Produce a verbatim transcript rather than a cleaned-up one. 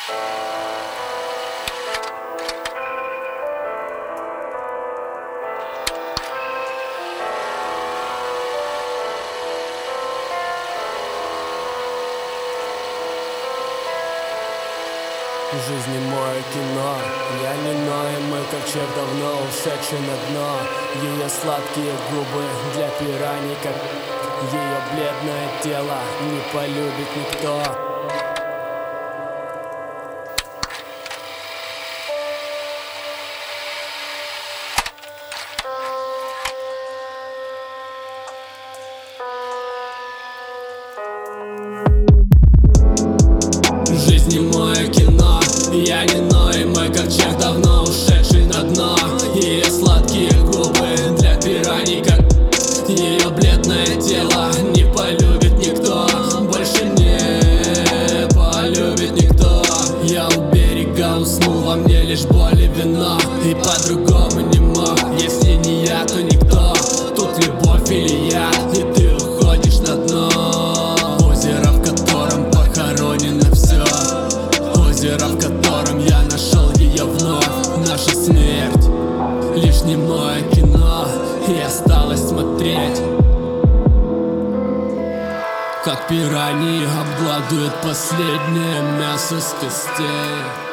Жизнь не мое кино, я не ноемый ковчег, давно ушедший на дно. Ее сладкие губы для пираний, как ее бледное тело не полюбит никто. Жизнь не мое кино, я не ноемый ковчег, давно ушедший на дно. Ее сладкие губы для пираний, как ее бледное тело не полюбит никто. Больше не полюбит никто. Я у берега уснул, во мне лишь боль и вино, и по-другому не мог. Если не я, то никто. Тут любовь или я, и ты уходишь на дно. Озеро, в котором похоронено все, озеро, в котором я нашел ее вновь. Наша смерть лишь не мое кино, и осталось смотреть, как пираньи обгладывают последнее мясо с костей.